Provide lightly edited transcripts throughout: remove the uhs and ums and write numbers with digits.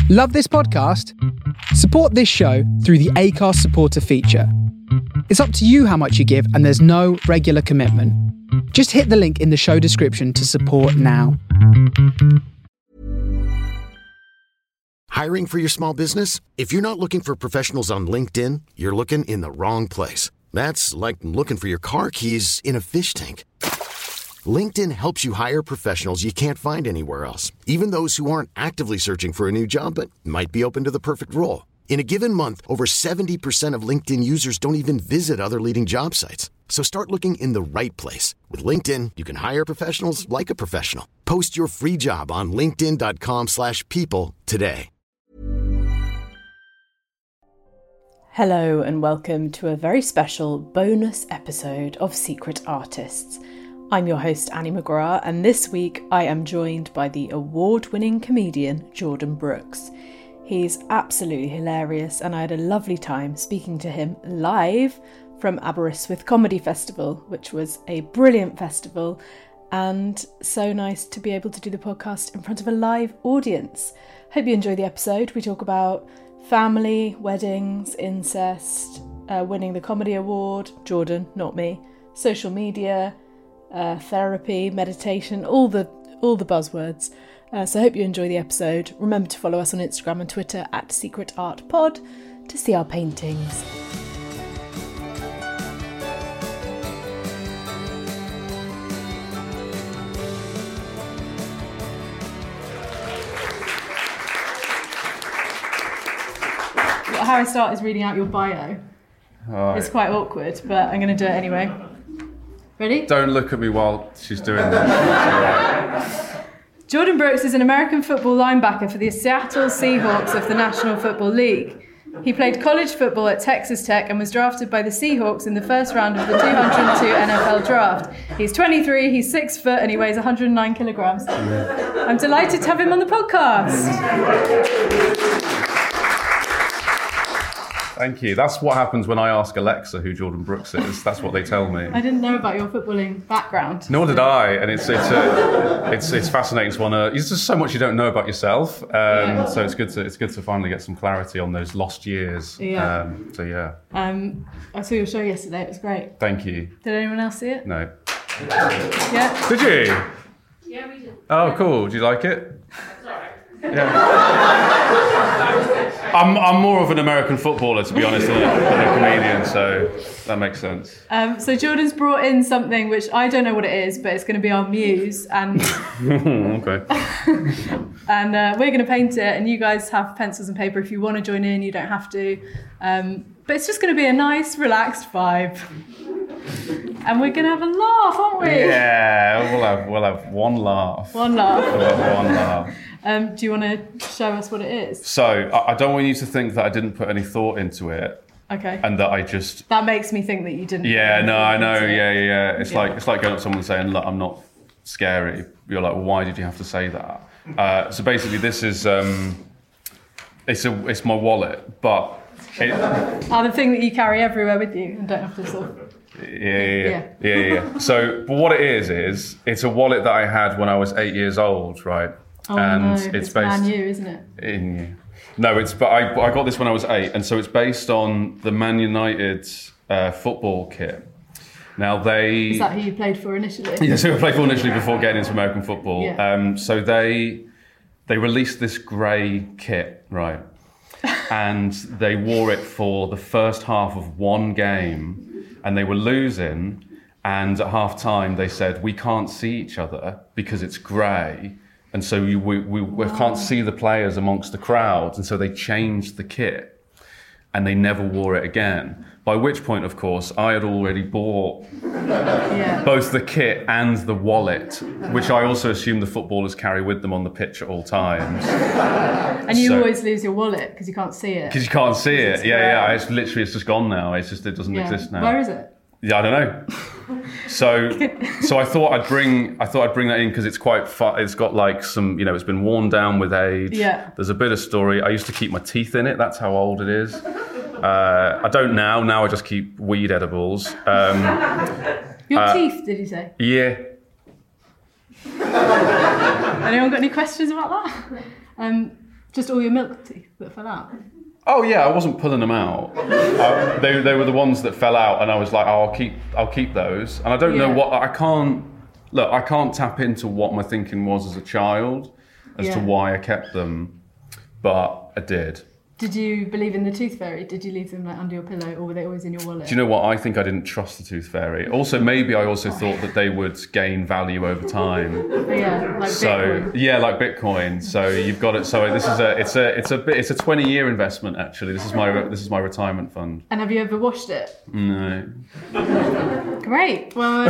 Love this podcast? Support this show through the Acast supporter feature. It's up to you how much you give, and there's no regular commitment. Just hit the link in the show description to support now. Hiring for your small business? If you're not looking for professionals on LinkedIn, you're looking in the wrong place. That's like looking for your car keys in a fish tank. LinkedIn helps you hire professionals you can't find anywhere else, even those who aren't actively searching for a new job but might be open to the perfect role. In a given month, over 70% of LinkedIn users don't even visit other leading job sites. So start looking in the right place. With LinkedIn, you can hire professionals like a professional. Post your free job on linkedin.com/people today. Hello and welcome to a very special bonus episode of Secret Artists. I'm your host Annie McGrath, and this week I am joined by the award-winning comedian Jordan Brooks. He's absolutely hilarious, and I had a lovely time speaking to him live from Aberystwyth Comedy Festival, which was a brilliant festival, and so nice to be able to do the podcast in front of a live audience. Hope you enjoy the episode. We talk about family, weddings, incest, winning the comedy award, Jordan, not me, social media, therapy, meditation, all the buzzwords. So I hope you enjoy the episode. Remember to follow us on Instagram and Twitter at Secret Art Pod to see our paintings. How I start is reading out your bio. Right. It's quite awkward, but I'm going to do it anyway. Ready? Don't look at me while she's doing that. Jordan Brooks is an American football linebacker for the Seattle Seahawks of the National Football League. He played college football at Texas Tech and was drafted by the Seahawks in the first round of the 2002 NFL draft. He's 23, he's 6 foot, and he weighs 109 kilograms. I'm delighted to have him on the podcast. Thank you. That's what happens when I ask Alexa who Jordan Brooks is. That's what they tell me. I didn't know about your footballing background. Nor did I, and it's fascinating to want to. There's just so much you don't know about yourself, so it's good to finally get some clarity on those lost years. Yeah. I saw your show yesterday. It was great. Thank you. Did anyone else see it? No. Yeah. Did you? Yeah, we did. Oh, cool. Do you like it? Sorry. Yeah. I'm more of an American footballer, to be honest, than a comedian, so that makes sense. So Jordan's brought in something which I don't know what it is, but it's going to be our muse, and Okay. and we're going to paint it, and you guys have pencils and paper if you want to join in. You don't have to, but it's just going to be a nice, relaxed vibe, and we're going to have a laugh, aren't we? Yeah, we'll have one laugh. One laugh. We'll have one laugh. Do you want to show us what it is? So, I don't want you to think that I didn't put any thought into it. Okay. And that I just... That makes me think that you didn't. Yeah, no, I know. Yeah. It's like going up to someone and saying, "Look, I'm not scary." You're like, well, why did you have to say that? So basically, this is it's my wallet, but the thing that you carry everywhere with you and don't have to sort of... Yeah. So, but what it is it's a wallet that I had when I was 8 years old, right? Oh, and no, it's based Man U, isn't it? In you. No, but I got this when I was 8, and so it's based on the Man United football kit. Now Is that who you played for initially? Yes, who I played for initially before getting into American football. Yeah. So they released this grey kit, right? And they wore it for the first half of one game, and they were losing. And at half time, they said, "We can't see each other because it's grey." And so we can't see the players amongst the crowd. And so they changed the kit and they never wore it again. By which point, of course, I had already bought both the kit and the wallet, which I also assume the footballers carry with them on the pitch at all times. And you always lose your wallet because you can't see it. Because you can't see it. Yeah. It's just gone now. It doesn't exist now. Where is it? Yeah, I don't know. So I thought I'd bring that in because it's quite fun. It's got like some, it's been worn down with age. Yeah. There's a bit of story. I used to keep my teeth in it. That's how old it is. I don't now. Now I just keep weed edibles. Your teeth, did you say? Yeah. Anyone got any questions about that? Just all your milk teeth that fell out? Oh yeah, I wasn't pulling them out. They were the ones that fell out, and I was like, oh, I'll keep those. And I don't know what I can't tap into what my thinking was as a child as to why I kept them, but I did. Did you believe in the tooth fairy? Did you leave them like under your pillow, or were they always in your wallet? Do you know what? I think I didn't trust the tooth fairy. Also, maybe I also thought that they would gain value over time. Yeah, like Bitcoin. Yeah, like Bitcoin. So you've got it. So this is it's a 20-year investment actually. This is my retirement fund. And have you ever washed it? No. Great. Well,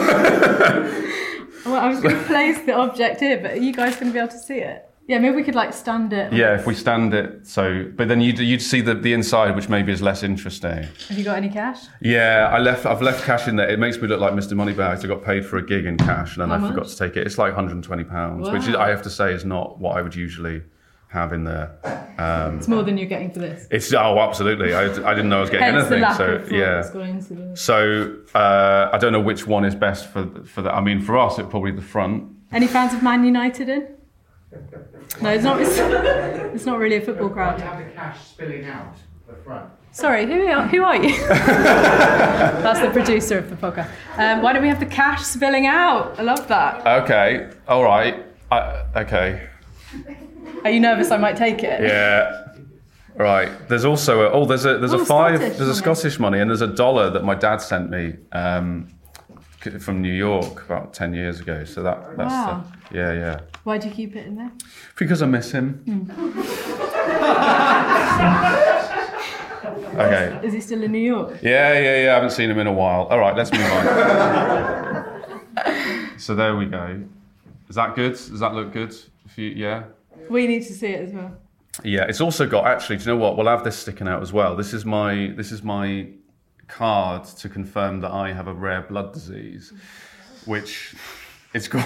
I was going to place the object here, but are you guys going to be able to see it? Yeah, maybe we could like stand it. Yeah, if we stand it. So, but then you'd see the inside, which maybe is less interesting. Have you got any cash? Yeah, I've left cash in there. It makes me look like Mr. Moneybags. I got paid for a gig in cash, and then I forgot to take it. It's like £120, which I have to say is not what I would usually have in there. It's more than you're getting for this. Absolutely. I didn't know I was getting Hence anything. The lack so of yeah. So I don't know which one is best for that. I mean, for us, it's probably the front. Any fans of Man United in? No, it's not. It's not really a football crowd. You have the cash spilling out the front. Sorry, who are you? That's the producer of the podcast. Why don't we have the cash spilling out? I love that. Okay, all right. Okay. Are you nervous I might take it? Yeah. Right. There's also there's a Scottish money, and there's $1 that my dad sent me from New York about 10 years ago. So that's wow. Yeah. Why do you keep it in there? Because I miss him. Okay. Is he still in New York? Yeah. I haven't seen him in a while. All right, let's move on. So there we go. Is that good? Does that look good? Yeah. We need to see it as well. Yeah, it's also got, actually, do you know what? We'll have this sticking out as well. This is my card to confirm that I have a rare blood disease, which it's called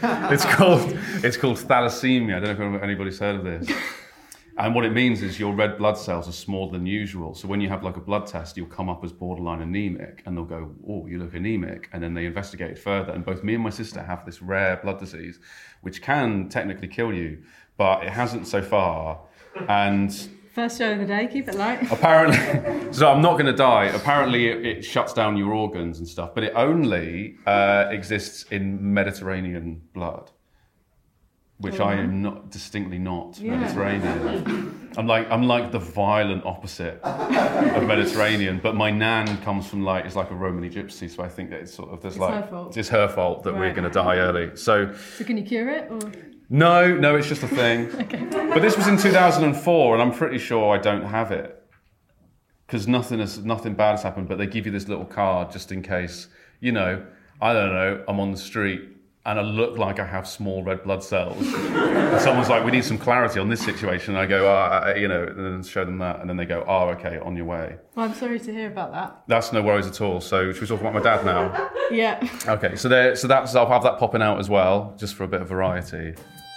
thalassemia. I don't know if anybody's heard of this. And what it means is your red blood cells are smaller than usual. So when you have like a blood test, you'll come up as borderline anemic, and they'll go, "Oh, you look anemic," and then they investigate it further. And both me and my sister have this rare blood disease, which can technically kill you, but it hasn't so far. And first show of the day, keep it light. Apparently, so I'm not going to die. Apparently, it shuts down your organs and stuff, but it only exists in Mediterranean blood, which I am distinctly not Mediterranean. I'm like the violent opposite of Mediterranean. But my nan comes from is like a Romany gypsy, so I think that it's sort of it's her fault that we're going to die early. So can you cure it? Or? No, it's just a thing. Okay. But this was in 2004, and I'm pretty sure I don't have it because nothing bad has happened. But they give you this little card just in case. I don't know. I'm on the street and I look like I have small red blood cells. And someone's like, "We need some clarity on this situation." And I go, and then show them that, and then they go, "Oh, okay, on your way." Well, I'm sorry to hear about that. That's no worries at all. So should we talk about my dad now? Yeah. Okay, so that's I'll have that popping out as well, just for a bit of variety.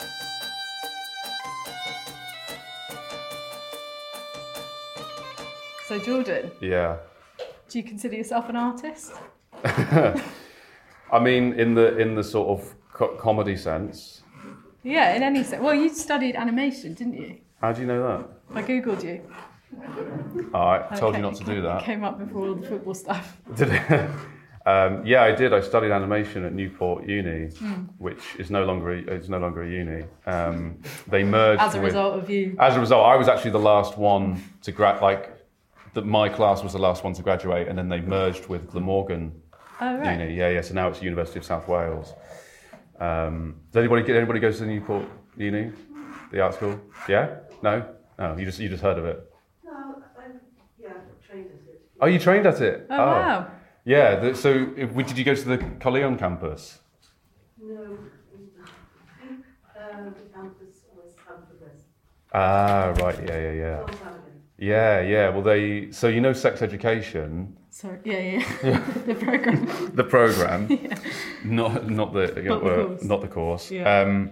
So Jordan. Yeah. Do you consider yourself an artist? I mean, in the sort of comedy sense. Yeah, in any sense. Well, you studied animation, didn't you? How do you know that? I googled you. I told you not to do that. It came up before all the football stuff. Did it? Yeah, I did. I studied animation at Newport Uni, which is no longer a uni. They merged. As a result of you. As a result, I was actually the last one to my class was the last one to graduate, and then they merged with Glamorgan Uni. Yeah. So now it's University of South Wales. Does anybody go to the Newport Uni, the art school? Yeah? No? Oh, you just heard of it. No, trained at it. Oh, you trained at it? Oh. Wow. Yeah. Did you go to the Colleon campus? No. The campus was Haverford. Ah, right. Yeah. Yeah. Well, so sex education. Sorry. Yeah. The program. The program. Yeah. Not the course. Yeah.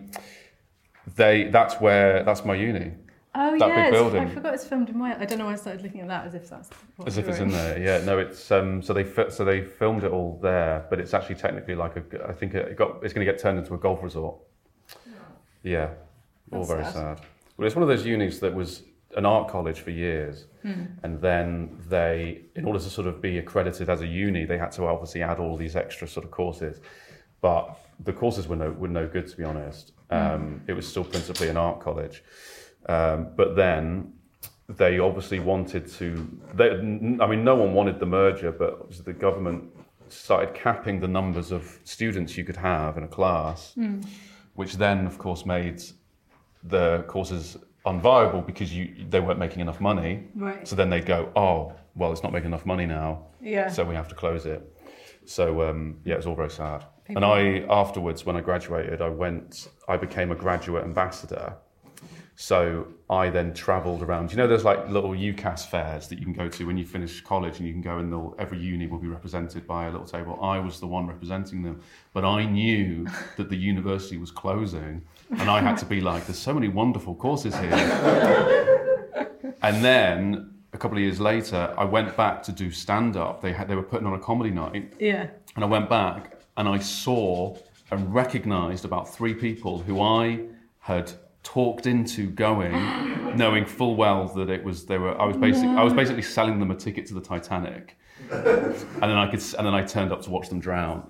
That's my uni. Oh, that big building. I forgot it's filmed in Wales. I don't know why I started looking at that as if it's in there. Yeah, no, it's so they filmed it all there, but it's actually technically I think it's going to get turned into a golf resort. Yeah, all very sad. Well, it's one of those unis that was an art college for years, and then they, in order to sort of be accredited as a uni, they had to obviously add all these extra sort of courses. But the courses were no good, to be honest. It was still principally an art college. But then they obviously wanted to, no one wanted the merger, but the government started capping the numbers of students you could have in a class, which then, of course, made the courses unviable because they weren't making enough money. Right. So then they'd go, oh, well, it's not making enough money now, so we have to close it. So, it was all very sad. And afterwards, when I graduated, I became a graduate ambassador. So I then travelled around. You know, there's like little UCAS fairs that you can go to when you finish college, and you can go and every uni will be represented by a little table. I was the one representing them, but I knew that the university was closing, and I had to be like, there's so many wonderful courses here. And then a couple of years later, I went back to do stand-up. They were putting on a comedy night. Yeah. And I went back and I saw and recognised about 3 people who I had talked into going, knowing full well that I was basically selling them a ticket to the Titanic, and then I turned up to watch them drown.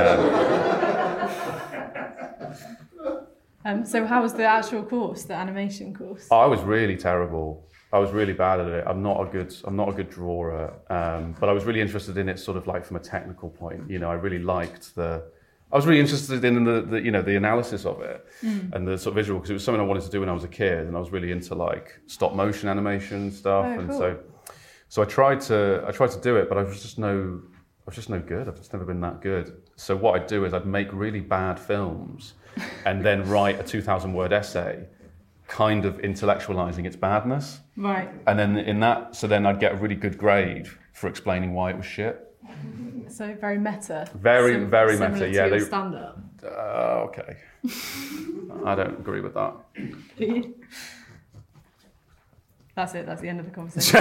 So how was the actual course, the animation course? I was really terrible. I was really bad at it. I'm not a good drawer, but I was really interested in it, sort of like from a technical point. You know, I was really interested in the analysis of it and the sort of visual, because it was something I wanted to do when I was a kid, and I was really into like stop motion animation stuff. Oh, And cool. so I tried to do it, but I was just no good. I've just never been that good. So what I'd do is I'd make really bad films and then write a 2,000-word essay, kind of intellectualizing its badness. Right. And then then I'd get a really good grade for explaining why it was shit. So very meta. Very meta. Similar Yeah, to your stand-up. Okay. I don't agree with that. That's it. That's the end of the conversation.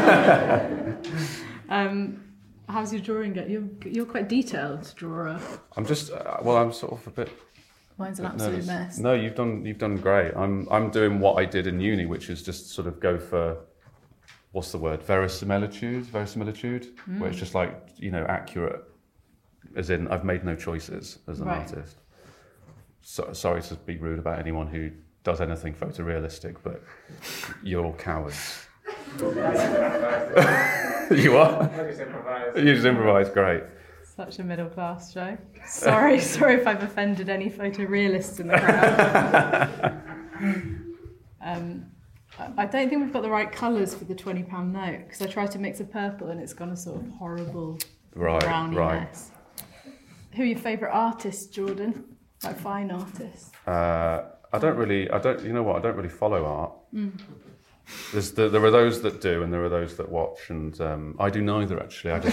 How's your drawing get? You're quite detailed drawer. I'm just I'm sort of a bit. Mine's an absolute nervous. mess. No, you've done great. I'm doing what I did in uni, which is just sort of go for, what's the word? Verisimilitude, where it's just like, accurate, as in I've made no choices as an artist. So, sorry to be rude about anyone who does anything photorealistic, but you're all cowards. You are? You just improvise, great. Such a middle class show. Sorry if I've offended any photorealists in the crowd. I don't think we've got the right colours for the £20 note, because I tried to mix a purple and it's gone a sort of horrible browny mess. Who are your favourite artists, Jordan? Like fine artists? I don't really follow art. There are those that do, and there are those that watch, and I do neither, actually. I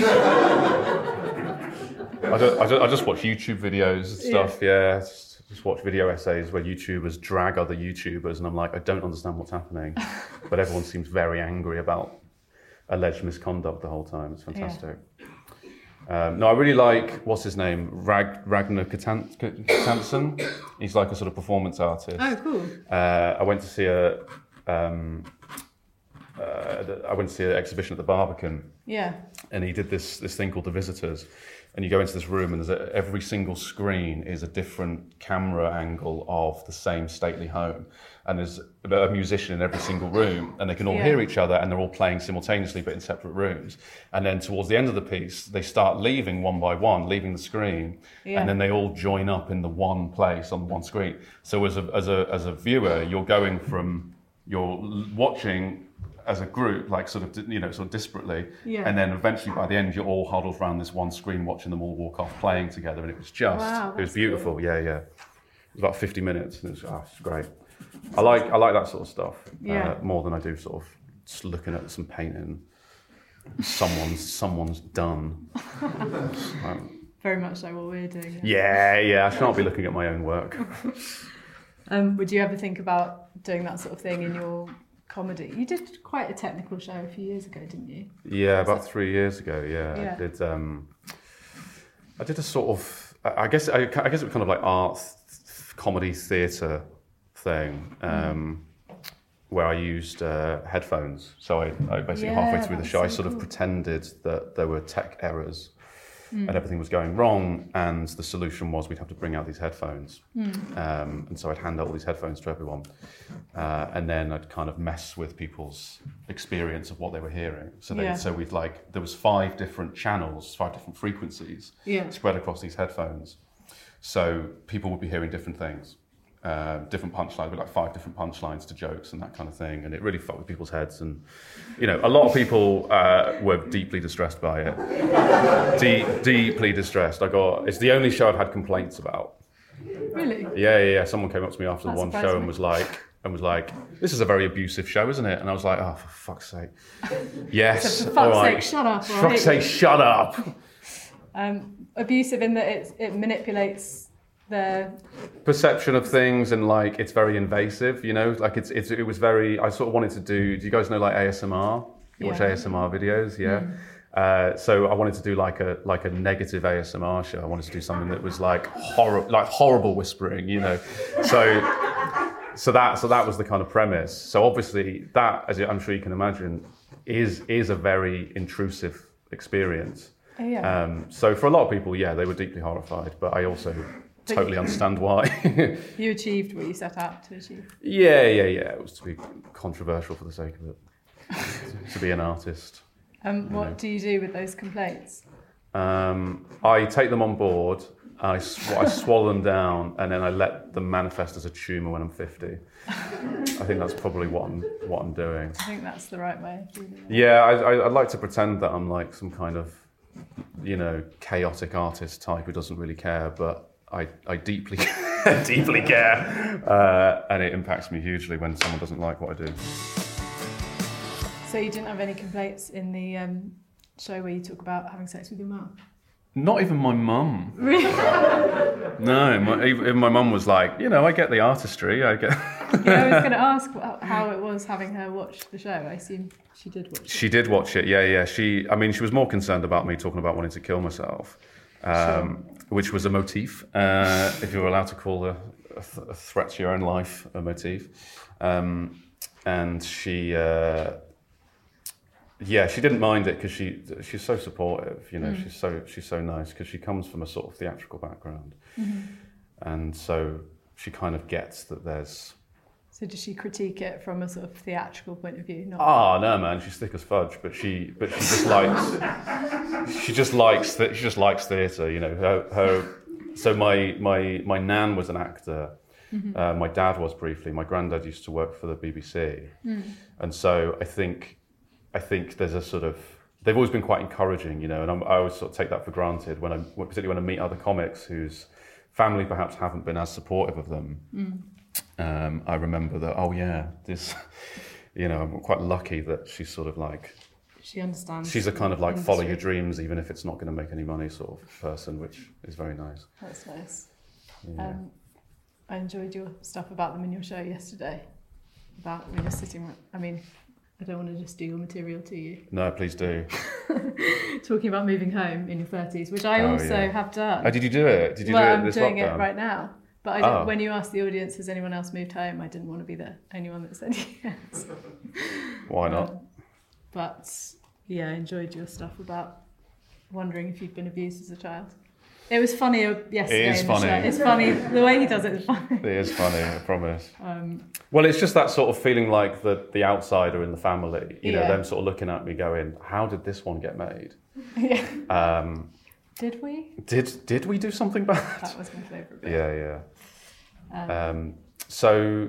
just watch YouTube videos and stuff. Yeah, just watch video essays where YouTubers drag other YouTubers, and I'm like, I don't understand what's happening, but everyone seems very angry about alleged misconduct the whole time. It's fantastic. No, I really like, what's his name, Ragnar Kjartansson. He's like a sort of performance artist. Oh, cool. I went to see an exhibition at the Barbican. Yeah. And he did this thing called The Visitors. And you go into this room, and every single screen is a different camera angle of the same stately home. And there's a musician in every single room, and they can all hear each other, and they're all playing simultaneously, but in separate rooms. And then towards the end of the piece, they start leaving one by one, leaving the screen, and then they all join up in the one place on one screen. So as a viewer, you're watching as a group, like sort of disparately, and then eventually by the end you're all huddled around this one screen watching them all walk off playing together, and it was beautiful. Cool. Yeah. It was about 50 minutes, and it was great. I like that sort of stuff more than I do sort of just looking at some painting someone's done. Very much like what we're doing. Yeah. I shan't be looking at my own work. Would you ever think about doing that sort of thing in your comedy? You did quite a technical show a few years ago, didn't you? Yeah, about 3 years ago. Yeah. I did a sort of, I guess it was kind of like art comedy theatre thing. where I used headphones. So I basically halfway through the show, I sort of pretended that there were tech errors and everything was going wrong, and the solution was we'd have to bring out these headphones. And so I'd hand out all these headphones to everyone, and then I'd kind of mess with people's experience of what they were hearing. So we'd there was 5 different channels, 5 different frequencies spread across these headphones. So people would be hearing different things. Different punchlines, with like 5 different punchlines to jokes and that kind of thing, and it really fucked with people's heads. And a lot of people were deeply distressed by it. Deeply distressed. It's the only show I've had complaints about. Really? Yeah. Someone came up to me after the one show and was like, "This is a very abusive show, isn't it?" And I was like, "Oh, for fuck's sake!" Yes. So for fuck's sake, shut up. For fuck's sake, shut up. Abusive in that it manipulates their perception of things, and like it's very invasive, like it was very. I sort of wanted to do you guys know like ASMR? You watch ASMR videos, so I wanted to do like a negative ASMR show. I wanted to do something that was like horrible whispering, So that was the kind of premise. So obviously that, as I'm sure you can imagine, is a very intrusive experience. So for a lot of people, they were deeply horrified, but I also totally understand why. You achieved what you set out to achieve. Yeah. It was to be controversial for the sake of it, to be an artist. What do you do with those complaints? I take them on board, I swallow them down, and then I let them manifest as a tumour when I'm 50. I think that's probably what I'm doing. I think that's the right way. Yeah, I'd like to pretend that I'm like some kind of, chaotic artist type who doesn't really care, but I deeply deeply care, and it impacts me hugely when someone doesn't like what I do. So you didn't have any complaints in the show where you talk about having sex with your mum? Not even my mum. Really? No, even my mum was like, I get the artistry, I get... I was going to ask how it was having her watch the show. I assume she did watch it. She did watch it, yeah. She was more concerned about me talking about wanting to kill myself, which was a motif, if you're allowed to call a threat to your own life a motif. And she... she didn't mind it because she's so supportive, she's so nice because she comes from a sort of theatrical background. And so she kind of gets that there's... So does she critique it from a sort of theatrical point of view? No, man, she's thick as fudge, but she just likes theatre, So my nan was an actor. My dad was briefly. My granddad used to work for the BBC. And so I think there's a sort of... They've always been quite encouraging, and I always sort of take that for granted, particularly when I meet other comics whose family perhaps haven't been as supportive of them. I remember that, I'm quite lucky that she's sort of like... She understands. She's a kind of like follow your dreams, even if it's not going to make any money sort of person, which is very nice. That's nice. Yeah. I enjoyed your stuff about them in your show yesterday. About when you're sitting... I don't want to just do your material to you. No, please do. Talking about moving home in your 30s, which I also have done. Oh, did you do it? Did you do it I'm this doing lockdown? it right now. But when you asked the audience, has anyone else moved home, I didn't want to be the only one that said yes. Why not? But I enjoyed your stuff about wondering if you'd been abused as a child. It was funny yesterday. It is funny. It's funny. The way he does it is funny. It is funny, I promise. Well, it's just that sort of feeling like the outsider in the family, them sort of looking at me going, how did this one get made? Yeah. Did we? Did we do something bad? That was my favourite bit. Yeah. So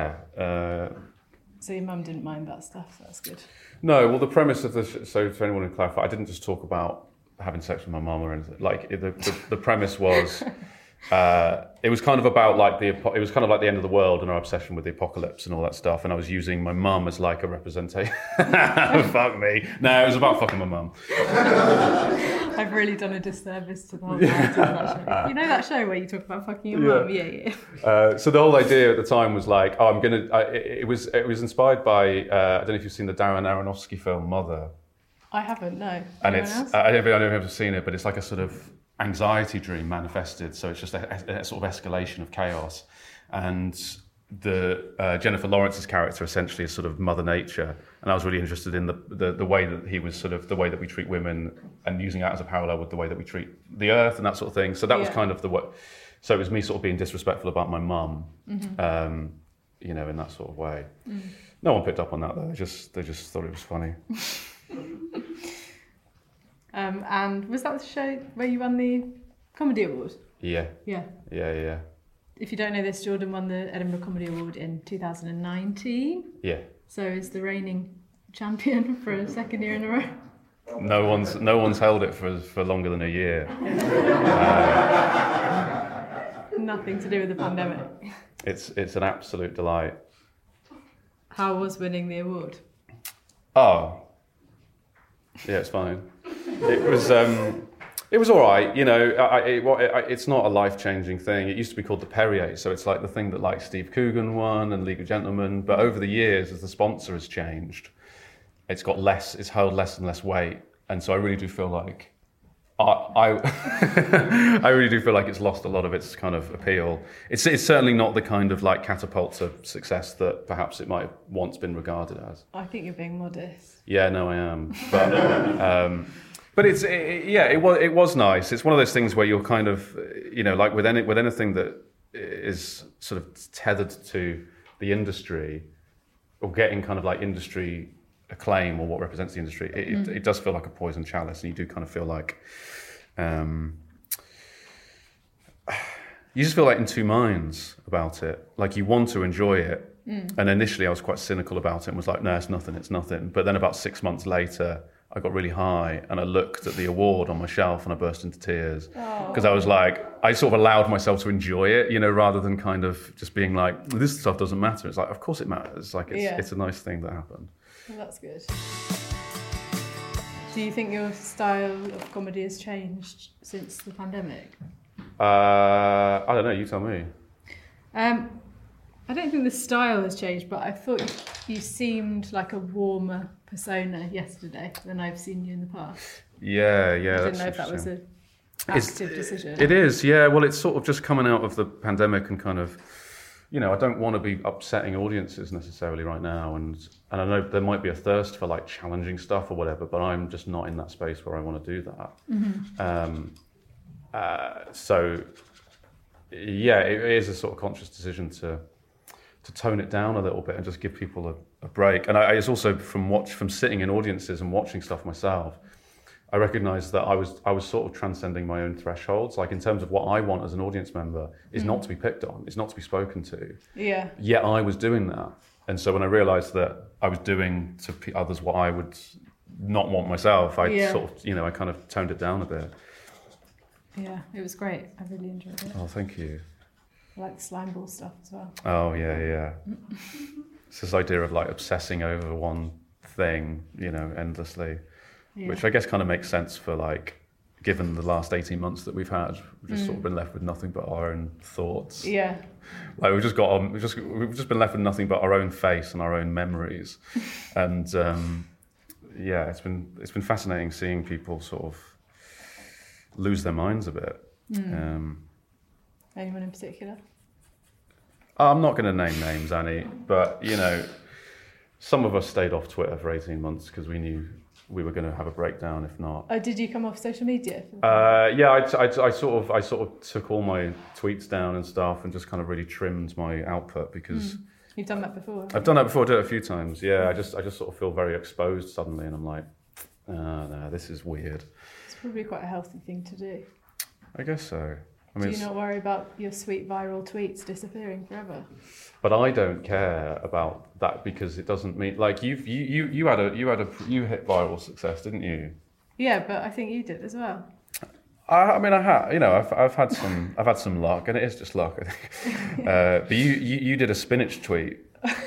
your mum didn't mind that stuff, that's good. No, well, the premise of so for anyone to clarify, I didn't just talk about having sex with my mum or anything. Like the premise was, it was kind of about like it was kind of like the end of the world and our obsession with the apocalypse and all that stuff. And I was using my mum as like a representation. Fuck me. No, it was about fucking my mum. I've really done a disservice to the whole narrative of that show. You know that show where you talk about fucking your mum? Yeah. So the whole idea at the time was like, it was inspired by, I don't know if you've seen the Darren Aronofsky film Mother. I haven't, no. And I don't know if you've seen it, but it's like a sort of anxiety dream manifested. So it's just a sort of escalation of chaos. And Jennifer Lawrence's character essentially is sort of Mother Nature, and I was really interested in the way that he was sort of the way that we treat women, and using that as a parallel with the way that we treat the earth and that sort of thing. So that was kind of the way. So it was me sort of being disrespectful about my mum, you know, in that sort of way. No one picked up on that though. They just thought it was funny. And was that the show where you won the Comedy Award? Yeah. If you don't know this, Jordan won the Edinburgh Comedy Award in 2019. Yeah. So is the reigning champion for a second year in a row. No one's held it for longer than a year. Nothing to do with the pandemic. It's an absolute delight. How was winning the award? Oh, yeah, it's fine. It was all right, you know. It's not a life-changing thing. It used to be called the Perrier, so it's like the thing that like Steve Coogan won and League of Gentlemen. But over the years, as the sponsor has changed, it's held less and less weight, and so I really do feel like I really do feel like it's lost a lot of its kind of appeal. It's certainly not the kind of like catapult to success that perhaps it might have once been regarded as. I think you're being modest. Yeah, no, I am. But it was nice. It's one of those things where you're kind of, you know, like with anything that is sort of tethered to the industry or getting kind of like industry acclaim or what represents the industry, it does feel like a poison chalice, and you do kind of feel like you just feel like in two minds about it. Like you want to enjoy it, and initially I was quite cynical about it and was like, no, it's nothing. But then about 6 months later, I got really high and I looked at the award on my shelf and I burst into tears because I was like, I sort of allowed myself to enjoy it, you know, rather than kind of just being like, this stuff doesn't matter. It's like, of course it matters. Like it's a nice thing that happened. Well, that's good. Do you think your style of comedy has changed since the pandemic? I don't know, you tell me. I don't think the style has changed, but I thought you seemed like a warmer persona yesterday than I've seen you in the past. Yeah. I didn't know if that was an active decision. It is, yeah. Well, it's sort of just coming out of the pandemic and kind of, you know, I don't want to be upsetting audiences necessarily right now, and I know there might be a thirst for like challenging stuff or whatever, but I'm just not in that space where I want to do that. So, yeah, it is a sort of conscious decision to tone it down a little bit and just give people a break. And it's also from sitting in audiences and watching stuff myself, I recognised that I was sort of transcending my own thresholds. Like in terms of what I want as an audience member is not to be picked on, it's not to be spoken to. Yeah. Yet I was doing that. And so when I realised that I was doing to others what I would not want myself, I sort of, you know, I kind of toned it down a bit. Yeah, it was great. I really enjoyed it. Oh, thank you. I like the slime ball stuff as well. Oh, yeah. It's this idea of like obsessing over one thing, you know, endlessly, which I guess kind of makes sense for like, given the last 18 months that we've had, we've just sort of been left with nothing but our own thoughts. Yeah. Like we've just been left with nothing but our own face and our own memories. And it's been fascinating seeing people sort of lose their minds a bit. Anyone in particular? I'm not going to name names, Annie, but you know, some of us stayed off Twitter for 18 months because we knew we were going to have a breakdown if not. Oh, did you come off social media? I sort of took all my tweets down and stuff and just kind of really trimmed my output because you've done that before. I've done that before. I did it a few times. Yeah, I just sort of feel very exposed suddenly, and I'm like, no, this is weird. It's probably quite a healthy thing to do. I guess so. I mean, do you not worry about your sweet viral tweets disappearing forever? But I don't care about that because it doesn't mean like you hit viral success, didn't you? Yeah, but I think you did as well. I mean, I had, you know, I've had some luck, and it is just luck, I think. But you did a spinach tweet.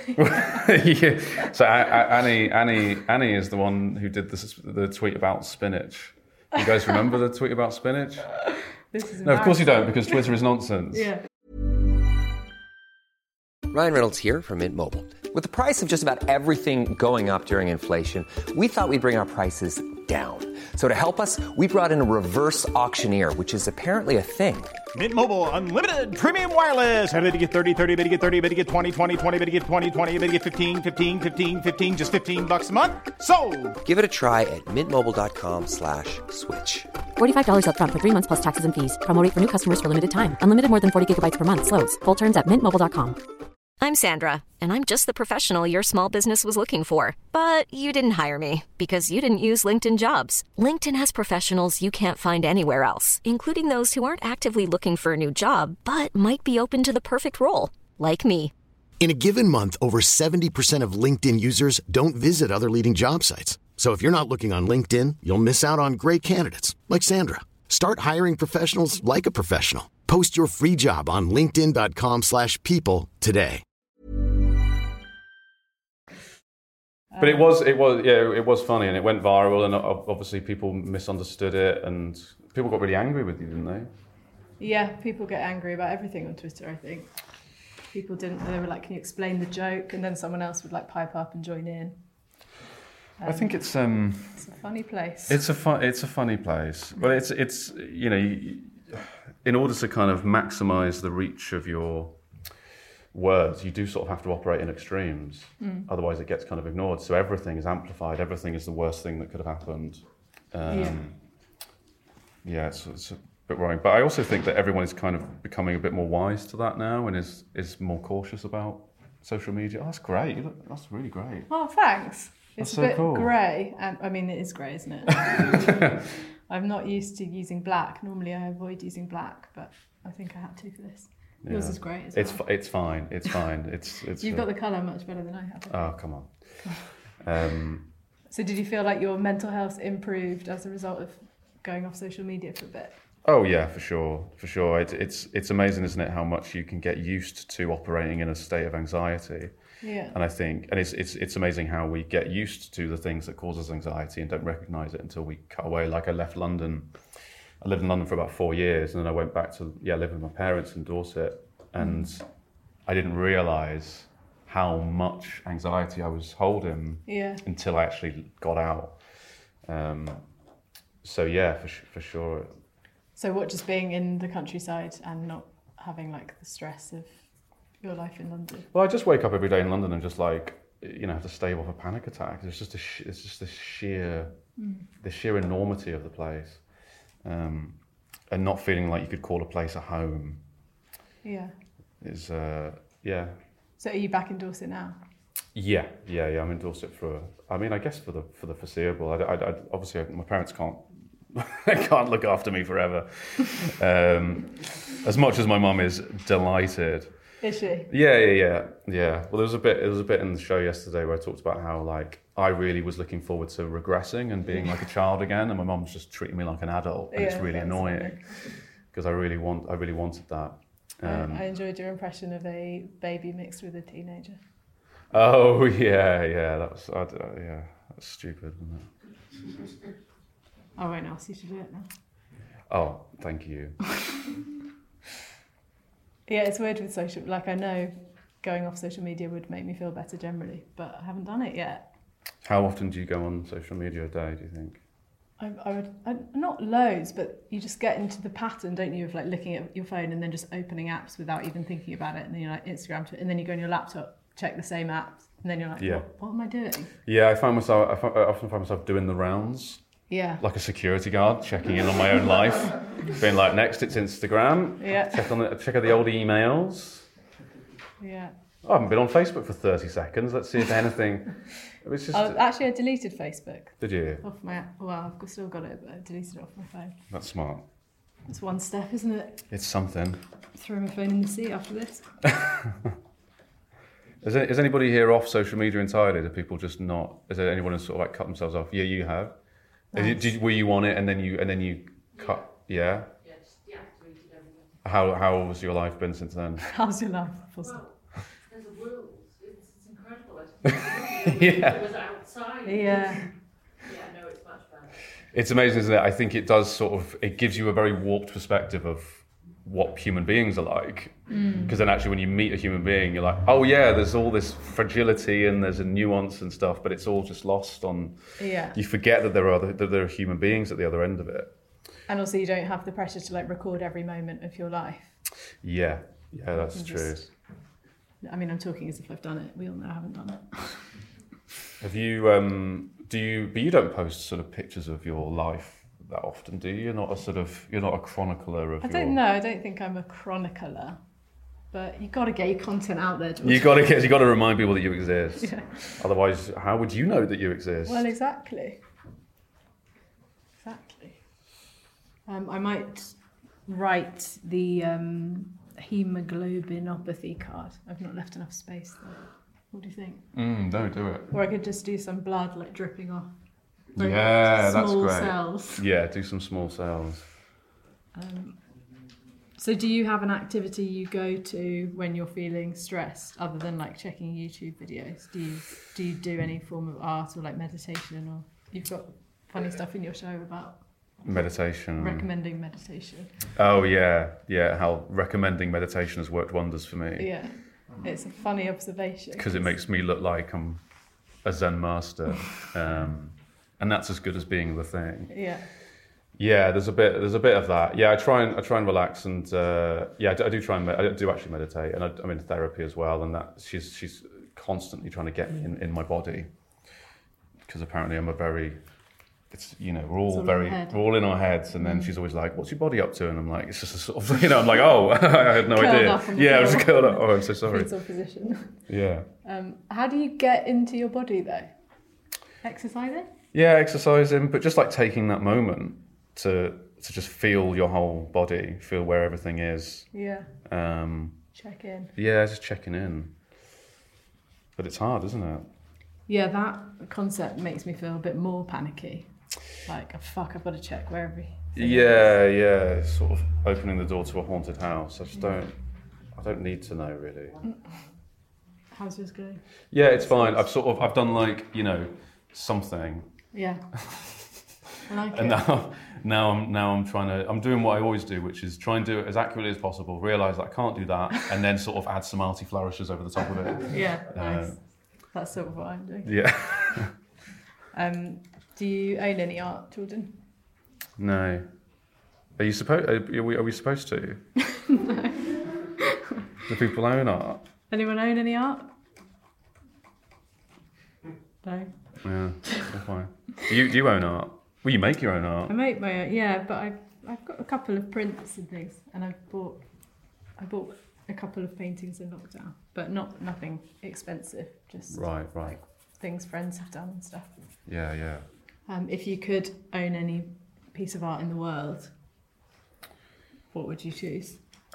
Yeah. So Annie is the one who did the tweet about spinach. You guys remember the tweet about spinach? No, of course you don't, because Twitter is nonsense. Yeah. Ryan Reynolds here from Mint Mobile. With the price of just about everything going up during inflation, we thought we'd bring our prices down. So to help us, we brought in a reverse auctioneer, which is apparently a thing. Mint Mobile Unlimited Premium Wireless. How to get 30, 30, bit to get 30, bit to get 20, 20, 20, bit to get 20, 20, bit to get 15, 15, 15, 15, just $15 a month? Sold! Give it a try at mintmobile.com/switch. $45 up front for 3 months plus taxes and fees. Promo rate for new customers for limited time. Unlimited more than 40 gigabytes per month. Slows full terms at mintmobile.com. I'm Sandra, and I'm just the professional your small business was looking for. But you didn't hire me because you didn't use LinkedIn Jobs. LinkedIn has professionals you can't find anywhere else, including those who aren't actively looking for a new job, but might be open to the perfect role, like me. In a given month, over 70% of LinkedIn users don't visit other leading job sites. So if you're not looking on LinkedIn, you'll miss out on great candidates like Sandra. Start hiring professionals like a professional. Post your free job on linkedin.com/people today. But it was funny, and it went viral, and obviously people misunderstood it, and people got really angry with you, didn't they? Yeah, people get angry about everything on Twitter, I think. People didn't, they were like, can you explain the joke? And then someone else would like pipe up and join in. I think it's a funny place. It's a funny place. But it's you know, in order to kind of maximize the reach of your words, you do sort of have to operate in extremes. Otherwise it gets kind of ignored. So everything is amplified. Everything is the worst thing that could have happened. It's a bit worrying. But I also think that everyone is kind of becoming a bit more wise to that now and is more cautious about social media. Oh, that's great. That's really great. Oh, thanks. It's that's a so bit cool. grey. I mean, it is grey, isn't it? I'm not used to using black. Normally I avoid using black, but I think I had to for this. Yours is great as well. It's fine. It's fine. It's You've got the colour much better than I have. Oh, come on. So did you feel like your mental health improved as a result of going off social media for a bit? Oh yeah, for sure. It's amazing, isn't it, how much you can get used to operating in a state of anxiety. Yeah. And I think, and it's amazing how we get used to the things that cause us anxiety and don't recognise it until we cut away. Like I lived in London for about 4 years, and then I went back to live with my parents in Dorset, and I didn't realise how much anxiety I was holding until I actually got out. So yeah, for sure. So what, just being in the countryside and not having like the stress of your life in London? Well, I just wake up every day in London and just like, have to stave off a panic attack. It's just the sheer enormity of the place, and not feeling like you could call a place a home. Yeah. So are you back in Dorset now? Yeah. I'm in Dorset I guess for the foreseeable. I obviously my parents can't look after me forever. As much as my mum is delighted. Is she? Yeah. Well, there was a bit in the show yesterday where I talked about how like I really was looking forward to regressing and being like a child again, and my mum's just treating me like an adult, and it's really annoying because I really wanted that. I enjoyed your impression of a baby mixed with a teenager. Oh yeah, that's stupid, wasn't it? I won't ask you to do it now. Oh, thank you. Yeah, it's weird with social. Like I know, going off social media would make me feel better generally, but I haven't done it yet. How often do you go on social media a day, do you think? I would not loads, but you just get into the pattern, don't you, of like looking at your phone and then just opening apps without even thinking about it, and then you're like Instagram, and then you go on your laptop, check the same apps, and then you're like, what am I doing? Yeah, I often find myself doing the rounds. Yeah. Like a security guard, checking in on my own life, being like, next it's Instagram. Yeah. Check out the old emails. Yeah. I haven't been on Facebook for 30 seconds. Let's see if anything. It was just. Actually, I deleted Facebook. Did you? I've still got it, but I deleted it off my phone. That's smart. It's one step, isn't it? It's something. Throw my phone in the sea after this. Is anybody here off social media entirely? Do people just not? Is there anyone who sort of like cut themselves off? Yeah, you have. Nice. Were you on it and then you cut? Yeah. Yeah, just deactivated everything. How has your life been since then? How's your life? There's a world. It's incredible. Yeah. It was outside. Yeah. No, it's much better. It's amazing, isn't it? I think it does it gives you a very warped perspective of what human beings are like. Because then actually when you meet a human being, you're like, oh yeah, there's all this fragility and there's a nuance and stuff, but it's all just lost on, you forget that there are human beings at the other end of it. And also you don't have the pressure to like record every moment of your life. Yeah, that's true. I mean, I'm talking as if I've done it. We all know I haven't done it. Have you, but you don't post sort of pictures of your life that often, do you? You're not a chronicler of I don't think I'm a chronicler, but you got to get your content out there. You got to remind people that you exist. Yeah. Otherwise, how would you know that you exist? Well, exactly. I might write the hemoglobinopathy card. I've not left enough space there. What do you think? No, do it. Or I could just do some blood like dripping off. Like that's great. Small cells. Yeah, do some small cells. So do you have an activity you go to when you're feeling stressed, other than like checking YouTube videos? Do you do any form of art or like meditation, or you've got funny stuff in your show about meditation? Recommending meditation. Oh yeah, how recommending meditation has worked wonders for me. Yeah, it's a funny observation. Because it makes me look like I'm a Zen master, and that's as good as being the thing. Yeah, there's a bit of that. Yeah, I try and relax, and I do try and I do actually meditate, and I'm in therapy as well, and that she's constantly trying to get me in my body, because apparently I'm a very, we're all in our heads, and then she's always like, "What's your body up to?" And I'm like, "It's just a sort of, I'm like, oh, I had no idea." Yeah, I was curled up. Oh, I'm so sorry. Fetal position. Yeah. How do you get into your body though? Exercising? Yeah, exercising, but just like taking that moment to just feel your whole body, feel where everything is. Yeah. Check in. Yeah, just checking in. But it's hard, isn't it? Yeah, that concept makes me feel a bit more panicky. Like, oh, fuck, I've got to check where everything is. Sort of opening the door to a haunted house. I don't need to know really. How's yours going? Yeah, it's fine. I've done like, something. Yeah. I like it. And now I'm doing what I always do, which is try and do it as accurately as possible, realise that I can't do that, and then sort of add some arty flourishes over the top of it. Yeah, nice. That's sort of what I'm doing. Yeah. Do you own any art, Jordan? No. Are we supposed to? No. Do people own art? Anyone own any art? No. Yeah, fine. Do you own art? Well, you make your own art. I make my own, yeah, but I've got a couple of prints and things, and I bought a couple of paintings in lockdown, but nothing expensive, just right. Like things friends have done and stuff. Yeah. If you could own any piece of art in the world, what would you choose?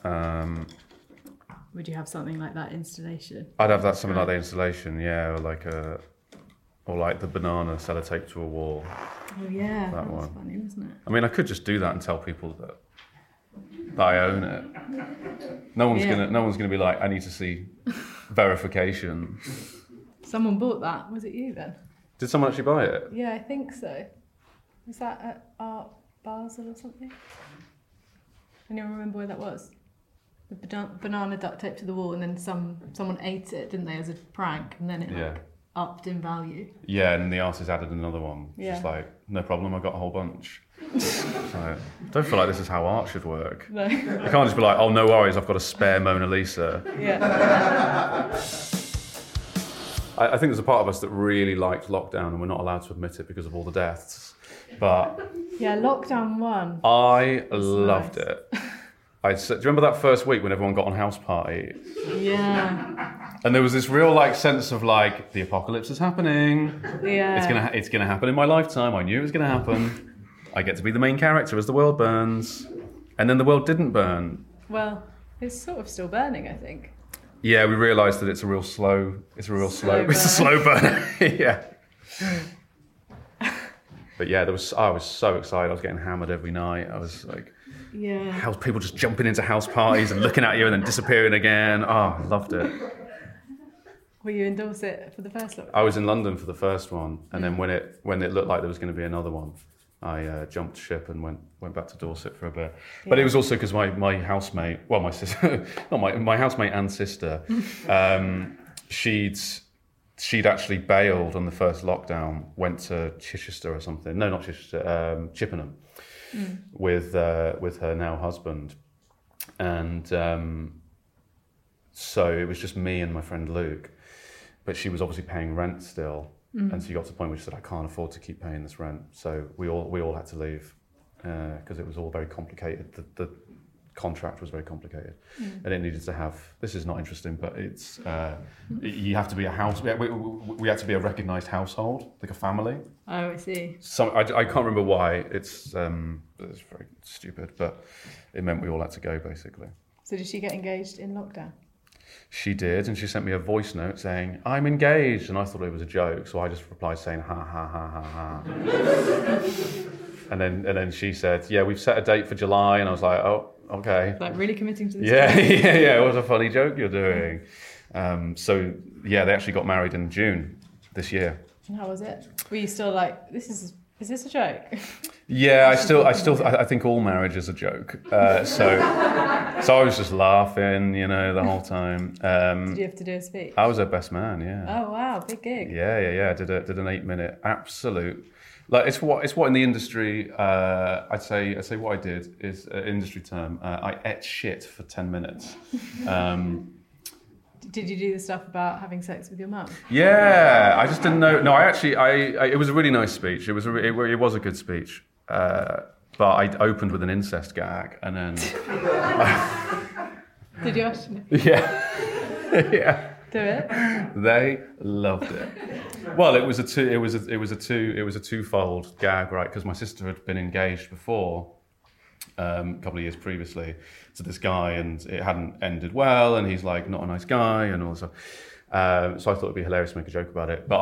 Would you have something like that installation? I'd have something like the installation, yeah, or like the banana sellotape to a wall. Oh yeah, that was one. Funny, wasn't it? I mean, I could just do that and tell people that I own it. No one's gonna be like, I need to see verification. Someone bought that. Was it you then? Did someone actually buy it? Yeah, I think so. Was that at Art Basel or something? Anyone remember where that was? The banana duct tape to the wall, and then someone ate it, didn't they, as a prank, and then it upped in value. Yeah, and the artist added another one. Yeah. Just like, no problem, I got a whole bunch. So, I don't feel like this is how art should work. No. I can't just be like, oh, no worries, I've got a spare Mona Lisa. Yeah. I think there's a part of us that really liked lockdown, and we're not allowed to admit it because of all the deaths. But yeah, lockdown 1. I loved it. Do you remember that first week when everyone got on House Party? Yeah. And there was this real sense of the apocalypse is happening. Yeah. It's gonna happen in my lifetime. I knew it was gonna happen. I get to be the main character as the world burns. And then the world didn't burn. Well, it's sort of still burning, I think. Yeah, we realised that it's a slow burn. Yeah. But yeah, I was so excited. I was getting hammered every night. I was like, how people just jumping into house parties and looking at you and then disappearing again. Oh, I loved it. Were you in Dorset for the first lockdown? I was in London for the first one, and then when it looked like there was going to be another one, I jumped ship and went back to Dorset for a bit. But it was also because my housemate, well, my sister, not my housemate and sister, she'd actually bailed on the first lockdown, went to Chichester or something. No, not Chichester, Chippenham, with her now husband. And so it was just me and my friend Luke. But she was obviously paying rent still. And so she got to the point where she said, I can't afford to keep paying this rent. So we all had to leave because it was all very complicated. The contract was very complicated. And it needed to have, this is not interesting, but it's, you have to be a house, we had to be a recognised household, like a family. Oh, I see. I can't remember why, it's very stupid, but it meant we all had to go basically. So did she get engaged in lockdown? She did, and she sent me a voice note saying, I'm engaged, and I thought it was a joke, so I just replied saying, ha, ha, ha, ha, ha. and then she said, yeah, we've set a date for July, and I was like, oh, okay. Like really committing to this? Yeah, it was a funny joke you're doing. So, yeah, they actually got married in June this year. And how was it? Were you still like, is this a joke? Yeah, I think all marriage is a joke. So I was just laughing, the whole time. Did you have to do a speech? I was her best man, yeah. Oh wow, big gig. Yeah. I did an 8-minute absolute. Like it's what in the industry. I'd say what I did is an industry term. I ate shit for 10 minutes. Did you do the stuff about having sex with your mum? Yeah, I just didn't know. No, I it was a really nice speech. It was a good speech. But I opened with an incest gag, and then. Did you actually? Yeah. Do it. They loved it. Well, it was a twofold gag, right? Because my sister had been engaged before, a couple of years previously, to this guy, and it hadn't ended well, and he's like not a nice guy, and all this stuff. So I thought it'd be hilarious to make a joke about it. But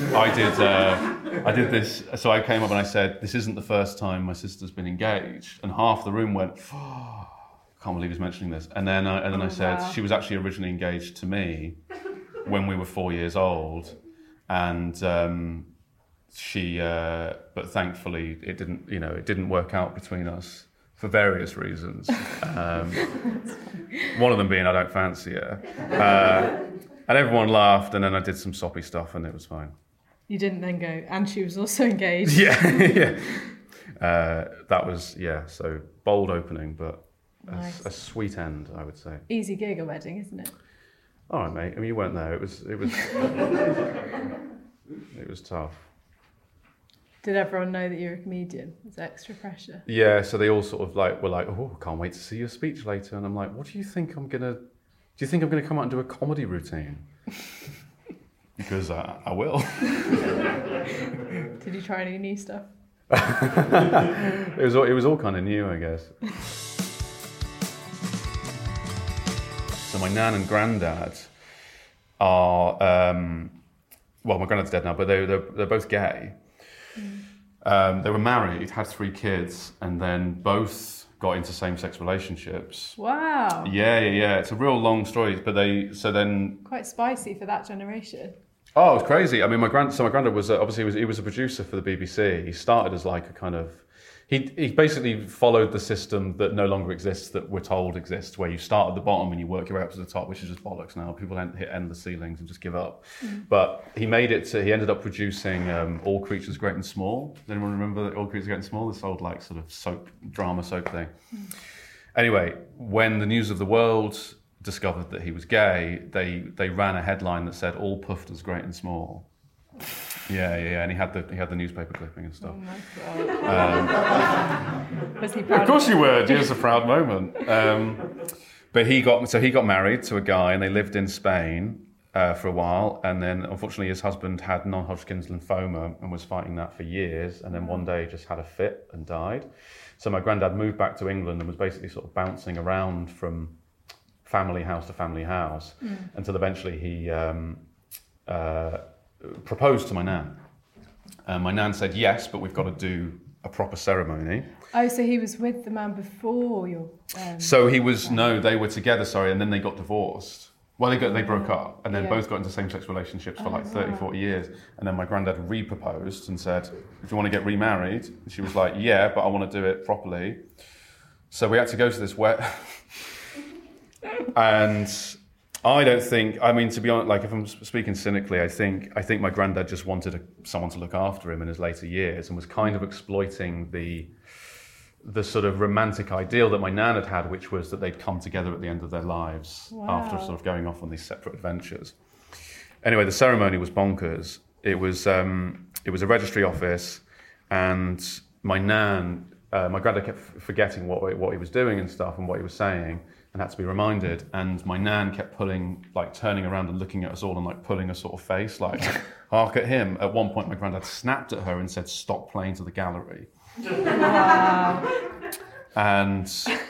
I did this. So I came up and I said, "This isn't the first time my sister's been engaged," and half the room went, "Oh, I can't believe he's mentioning this." And then I said, "She was actually originally engaged to me when we were 4 years old, and but thankfully it didn't work out between us for various reasons. One of them being I don't fancy her." And everyone laughed, and then I did some soppy stuff, and it was fine. You didn't then go, and she was also engaged. Yeah. That was, so bold opening, but nice. a sweet end, I would say. Easy gig, a wedding, isn't it? All right, mate. I mean, you weren't there. It was it was tough. Did everyone know that you're a comedian? Was there extra pressure? Yeah, so they all sort of were like, "Oh, can't wait to see your speech later." And I'm like, "What do you think I'm gonna? Do you think I'm going to come out and do a comedy routine?" Because I will. Did you try any new stuff? It was all kind of new, I guess. So my nan and granddad are, well, my granddad's dead now, but they're both gay. They were married, had 3 kids, and then both got into same-sex relationships. Wow. Yeah. It's a real long story, but quite spicy for that generation. Oh, it was crazy. I mean, my granddad was obviously he was a producer for the BBC. He started as like a kind of he basically followed the system that no longer exists, that we're told exists, where you start at the bottom and you work your way up to the top, which is just bollocks now. People hit endless ceilings and just give up. But he made it to, he ended up producing All Creatures Great and Small. Does anyone remember All Creatures Great and Small? This old like sort of drama soap thing. Anyway, when the News of the World discovered that he was gay, they ran a headline that said "All puffed as great and small." Yeah, and he had the newspaper clipping and stuff. Oh my God. Was he proud? Of course you were. It was a proud moment. But he got married to a guy, and they lived in Spain for a while, and then unfortunately his husband had non-Hodgkin's lymphoma and was fighting that for years, and then one day just had a fit and died. So my granddad moved back to England and was basically sort of bouncing around from family house to family house until eventually he proposed to my nan. My nan said yes, but we've got to do a proper ceremony. Oh, so he was with the man before your... So he was, no, they were together, sorry, and then they got divorced. Well, they broke up and then both got into same-sex relationships for like 30, 40 years. And then my granddad re-proposed and said, "If you want to get remarried?" And she was like, "Yeah, but I want to do it properly." So we had to go to this and I don't think, I mean, to be honest, like if I'm speaking cynically, I think my granddad just wanted someone to look after him in his later years and was kind of exploiting the sort of romantic ideal that my nan had, which was that they'd come together at the end of their lives after sort of going off on these separate adventures. Anyway, the ceremony was bonkers. It was a registry office, and my nan, my granddad kept forgetting what he was doing and stuff and what he was saying, and had to be reminded. And my nan kept turning around and looking at us all and like pulling a sort of face, like, hark at him. At one point, my granddad snapped at her and said, "Stop playing to the gallery." Wow. And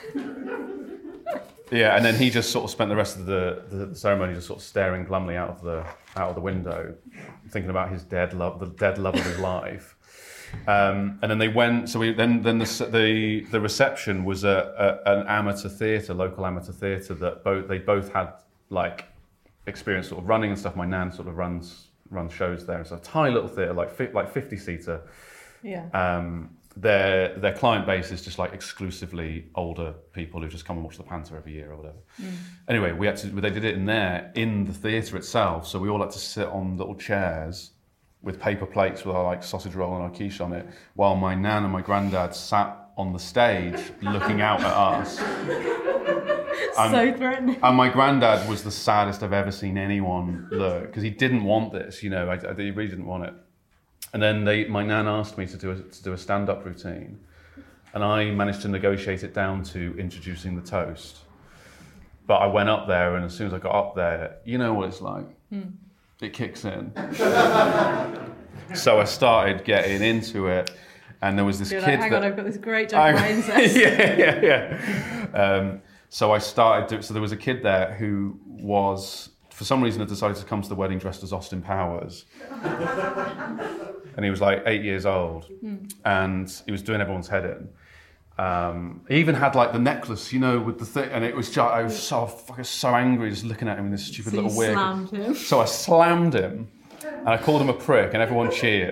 and then he just sort of spent the rest of the ceremony just sort of staring glumly out of the window, thinking about his the dead love of his life. And then they went. So the reception was an amateur theatre, local amateur theatre that they both had like experience sort of running and stuff. My nan sort of runs shows there. It's a tiny little theatre, like 50-seater. Yeah. Their client base is just like exclusively older people who just come and watch the Panther every year or whatever. Anyway, they did it in the theatre itself, so we all had to sit on little chairs with paper plates with our like sausage roll and our quiche on it, while my nan and my granddad sat on the stage looking out at us. So threatening. And my granddad was the saddest I've ever seen anyone look, because he didn't want this, he really didn't want it. And then my nan asked me to do a stand-up routine, and I managed to negotiate it down to introducing the toast. But I went up there, and as soon as I got up there, you know what it's like. It kicks in. So I started getting into it, and there was this kid. Hang on, I've got this great joke of my incest. Yeah. So I started. So there was a kid there who was, for some reason, had decided to come to the wedding dressed as Austin Powers. And he was like 8 years old, and he was doing everyone's head in. He even had like the necklace, with the thing, and it was just, I was so angry just looking at him in this stupid little wig. Slammed him. So I slammed him, and I called him a prick, and everyone cheered.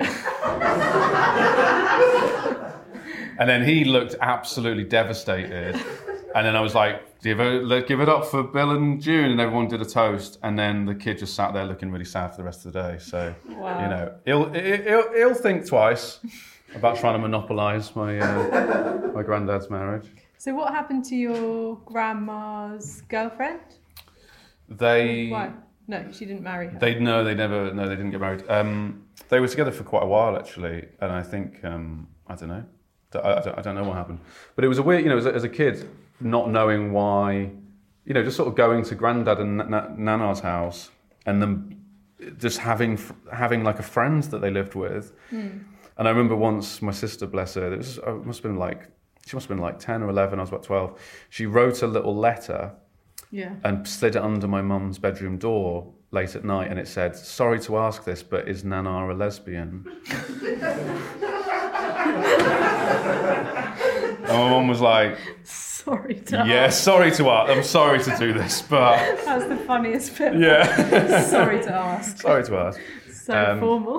And then he looked absolutely devastated. And then I was like, give it up for Bill and June, and everyone did a toast. And then the kid just sat there looking really sad for the rest of the day. So, he'll think twice about trying to monopolise my granddad's marriage. So what happened to your grandma's girlfriend? Why? No, she didn't marry her. They didn't get married. They were together for quite a while actually, and I think I don't know. I don't know what happened, but it was a weird, as a kid, not knowing why, just sort of going to Grandad and Nana's house, and then just having like a friend that they lived with. And I remember once my sister, bless her, she must have been like 10 or 11. I was about 12. She wrote a little letter, and slid it under my mum's bedroom door late at night, and it said, "Sorry to ask this, but is Nana a lesbian?" And my mum was like, sorry to ask. I'm sorry to do this, but... That's the funniest bit. Yeah. Sorry to ask. So formal.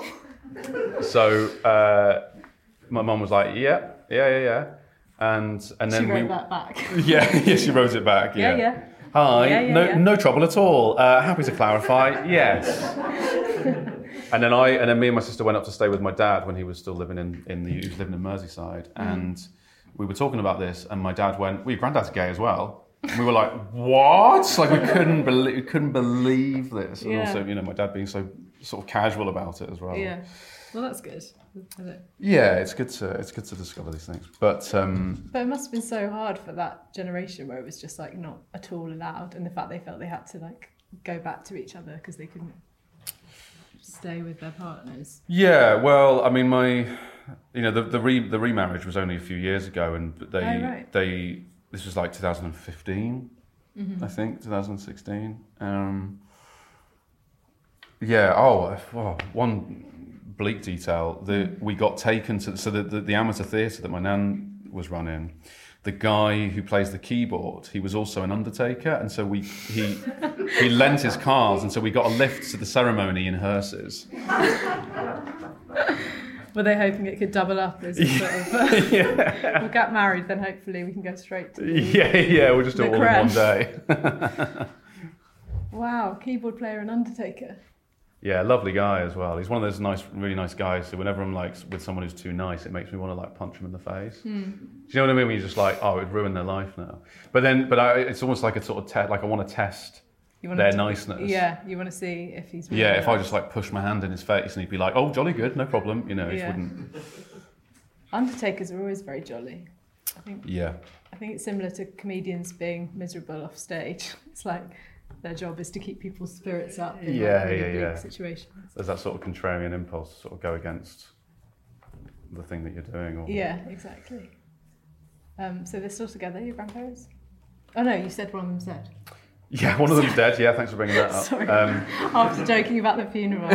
So my mum was like, yeah. And then she wrote that back. Yeah, she wrote it back, yeah. Hi, no trouble at all. Happy to clarify, yes. And then me and my sister went up to stay with my dad when he was still living he was living in Merseyside, and we were talking about this, and my dad went, "Well, your granddad's gay as well." And we were like, "What?" Like we couldn't believe this. And also, my dad being so sort of casual about it as well. Yeah. Well, that's good, isn't it? Yeah, it's good to discover these things. But it must have been so hard for that generation where it was just like not at all allowed, and the fact they felt they had to like go back to each other because they couldn't stay with their partners. Yeah, well, I mean, the remarriage was only a few years ago, and this was like 2015, I think 2016. One bleak detail: we got taken to the amateur theatre that my nan was running. the guy who plays the keyboard, he was also an undertaker, and so he lent his cars, and so we got a lift to the ceremony in hearses. Were they hoping it could double up as a sort of... We'll get married, then hopefully we can go straight to we'll just do it all in one day. Wow, keyboard player and undertaker. Yeah, lovely guy as well. He's one of those really nice guys. So whenever I'm like with someone who's too nice, it makes me want to like punch him in the face. Do you know what I mean? When you're just like, oh, it'd ruin their life now. But it's almost like a sort of like I want to test their niceness. Yeah, you want to see if he's really if I just like push my hand in his face and he'd be like, oh, jolly good, no problem. You know, he wouldn't. Undertakers are always very jolly. I think it's similar to comedians being miserable off stage. It's like their job is to keep people's spirits up in bleak situations. There's that sort of contrarian impulse to sort of go against the thing that you're doing. Or... Yeah, exactly. So they're still together, your grandparents? Oh no, you said one of them said. Yeah, one of them's dead. Yeah, thanks for bringing that up. Sorry. After joking about the funeral.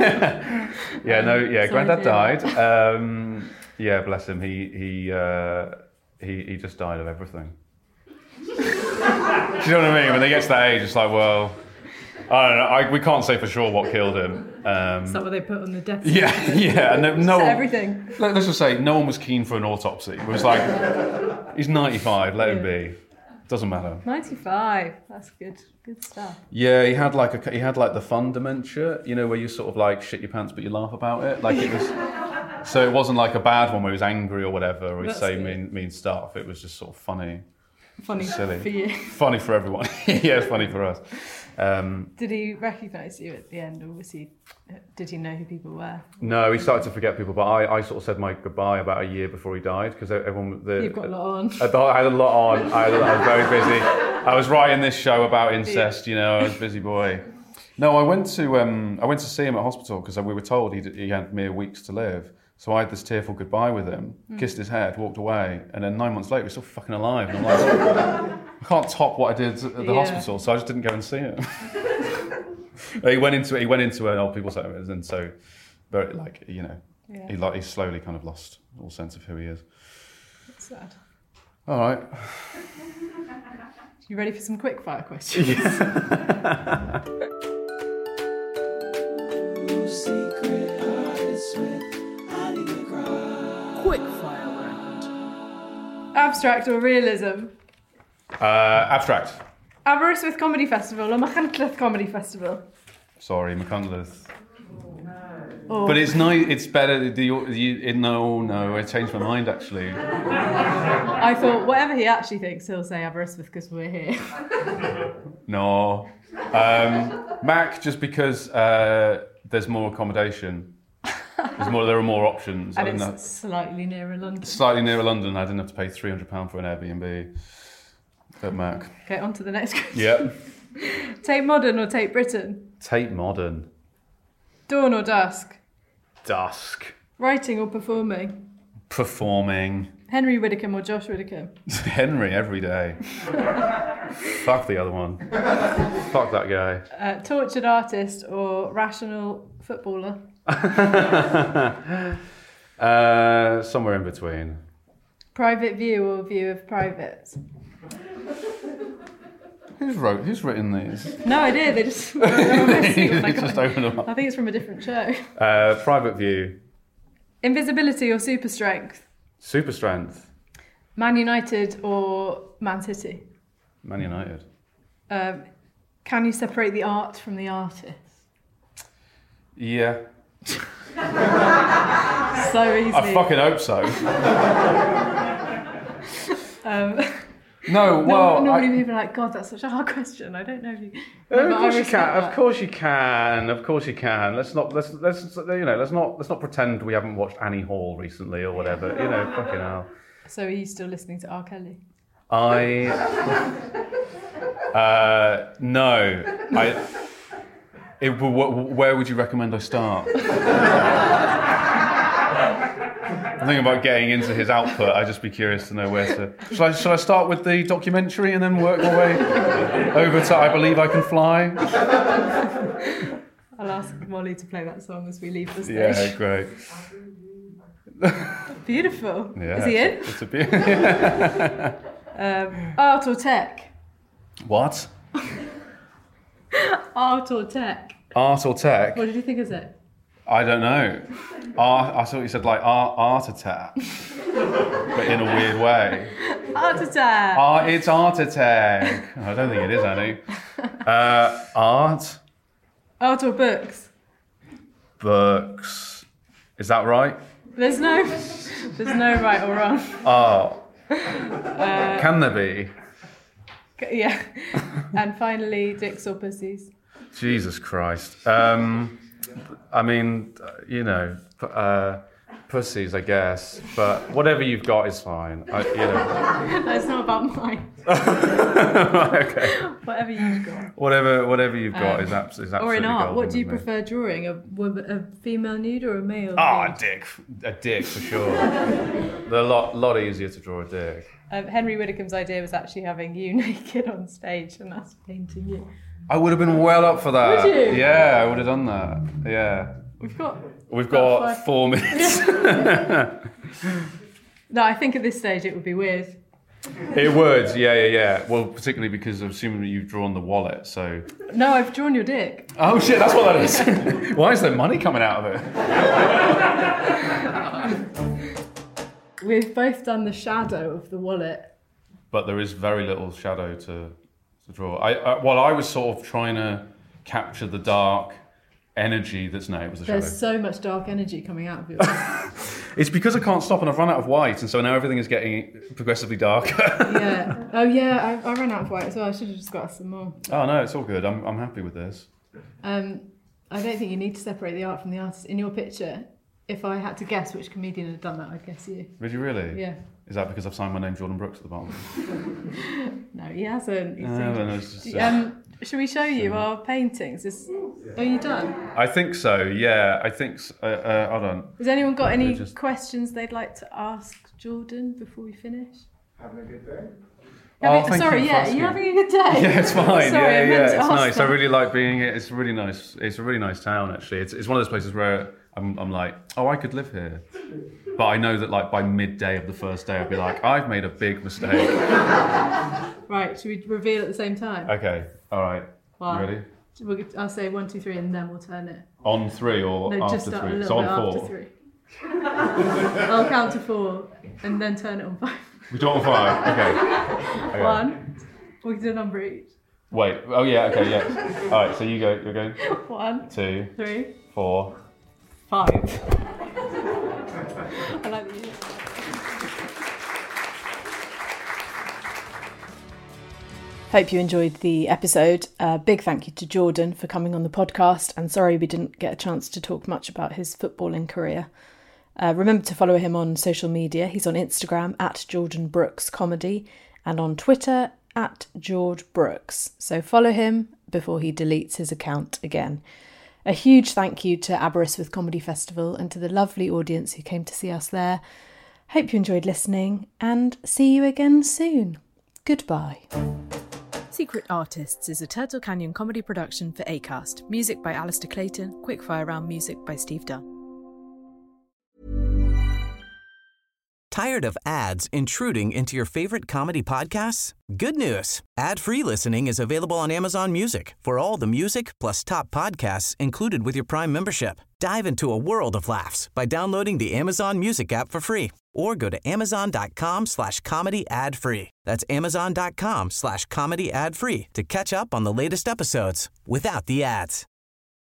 Granddad died. Bless him. He just died of everything. Do you know what I mean? When they get to that age, it's like, well, I don't know. We can't say for sure what killed him. Is that what they put on the death certificate? Yeah. And no everything. Let's just say no one was keen for an autopsy. It was like, he's 95. Let him be. Doesn't matter. 95. That's good stuff. Yeah, he had like the fun dementia. You know, where you sort of like shit your pants but you laugh about it. Like it was. So it wasn't like a bad one where he was angry or whatever, or he'd say mean stuff. It was just sort of funny. Funny silly. For you. Funny for everyone. Yeah, it's funny for us. Did he recognise you at the end, or did he know who people were? No, he started to forget people, but I sort of said my goodbye about a year before he died, because everyone... You've got a lot on. I had a lot on. I was very busy. I was writing this show about incest, you know, I was a busy boy. No, I went to see him at hospital, because we were told he had mere weeks to live. So I had this tearful goodbye with him, kissed his head, walked away, and then 9 months later, he's still fucking alive. And I'm like, I can't top what I did at the hospital, so I just didn't go and see him. he went into an old people's home, and so, very like, you know, he slowly kind of lost all sense of who he is. That's sad. All right. You ready for some quick fire questions? Yeah. Quick fire round. Abstract or realism? Abstract. Aberystwyth Comedy Festival or Machynlleth Comedy Festival? Sorry, Machynlleth. Oh. But it's nice. It's better. No, I changed my mind actually. I thought whatever he actually thinks, he'll say Aberystwyth because we're here. No, Mac, just because there's more accommodation. There are more options. And it's slightly nearer London. Slightly nearer London. I didn't have to pay £300 for an Airbnb at Mac. Okay, on to the next question. Yep. Tate Modern or Tate Britain? Tate Modern. Dawn or dusk? Dusk. Writing or performing? Performing. Henry Widdicombe or Josh Widdicombe? Henry every day. Fuck the other one. Fuck that guy. Tortured artist or rational footballer? Somewhere in between. Private view or view of private? Who's written these? No idea. They just just open them up. I think it's from a different show. Private view. Invisibility or super strength? Super strength. Man United or Man City? Man United. Can you separate the art from the artist? Yeah. So easy. I fucking hope so. No, well, normally people are like, God, that's such a hard question. I don't know if you. Of course you can. Of course you can. Of course you can. Let's not pretend we haven't watched Annie Hall recently or whatever. You know, fucking hell. So are you still listening to R. Kelly? No. Where would you recommend I start? I'm thinking about getting into his output. I'd just be curious to know where to... Shall I start with the documentary and then work my way over to I Believe I Can Fly? I'll ask Molly to play that song as we leave the stage. Yeah, great. beautiful. Yeah, Is he in? It's a beautiful. Art or tech? What? Art or tech? Art or tech? What did you think of it? I don't know. I thought you said like art attack, but in a weird way. Art attack. It's art attack. I don't think it is, Annie. Art. Art or books? Books. Is that right? There's no right or wrong. Oh. Can there be? Yeah. And finally, dicks or pussies? Jesus Christ. I mean, pussies, I guess. But whatever you've got is fine. That's not about mine. Right, okay. Whatever you've got. Whatever you've got is absolutely Or in art, golden what do you with me. prefer drawing? A female nude or a male? A nude? dick for sure. They're a lot easier to draw a dick. Henry Widdicombe's idea was actually having you naked on stage and us painting you. I would have been well up for that. Would you? Yeah, I would have done that. Yeah. We've got 4 minutes. No, I think at this stage it would be weird. It would, yeah. Well, particularly because I'm assuming you've drawn the wallet, so... No, I've drawn your dick. Oh shit, that's what that is. Why is there money coming out of it? We've both done the shadow of the wallet. But there is very little shadow to draw. I was sort of trying to capture the dark energy that's... No, it was a shadow. There's so much dark energy coming out of you. It's because I can't stop and I've run out of white, and so now everything is getting progressively darker. Yeah. Oh yeah, I ran out of white as well. I should have just got some more. Oh no, it's all good. I'm happy with this. I don't think you need to separate the art from the artist. In your picture, if I had to guess which comedian had done that, I'd guess you. Did you really? Yeah. Is that because I've signed my name Jordan Brooks at the bottom? No, he hasn't. Should we show you our paintings? Are you done? I think so, yeah. Hold on. Has anyone got any questions they'd like to ask Jordan before we finish? Having a good day? Sorry, yeah, are you having a good day? Yeah, it's fine. Sorry, yeah, it's nice. That. I really like being here. It's really nice. It's a really nice town, actually. It's one of those places where I'm like, oh, I could live here. But I know that like by midday of the first day, I'd be like, I've made a big mistake. Right, should we reveal at the same time? Okay, all right. One. You ready? I'll say 1, 2, 3, and then we'll turn it. On 3 or no, after just 3? A little So bit on 4? after 3. I'll count to 4 and then turn it on 5. We do it on 5? Okay. 1. We can do a number each. Wait. Oh yeah. Okay. Yeah. All right. So you go. You're going. 1, 2, 3, 4, 5. I like that you. Hope you enjoyed the episode. Big thank you to Jordan for coming on the podcast, and sorry we didn't get a chance to talk much about his footballing career. Remember to follow him on social media. He's on Instagram @JordanBrooksComedy and on Twitter @GeorgeBrooks. So follow him before he deletes his account again. A huge thank you to Aberystwyth Comedy Festival and to the lovely audience who came to see us there. Hope you enjoyed listening and see you again soon. Goodbye. Secret Artists is a Turtle Canyon comedy production for Acast. Music by Alistair Clayton, Quickfire Round music by Steve Dunn. Tired of ads intruding into your favorite comedy podcasts? Good news. Ad-free listening is available on Amazon Music for all the music plus top podcasts included with your Prime membership. Dive into a world of laughs by downloading the Amazon Music app for free or go to amazon.com/comedy ad-free. That's amazon.com/comedy ad-free to catch up on the latest episodes without the ads.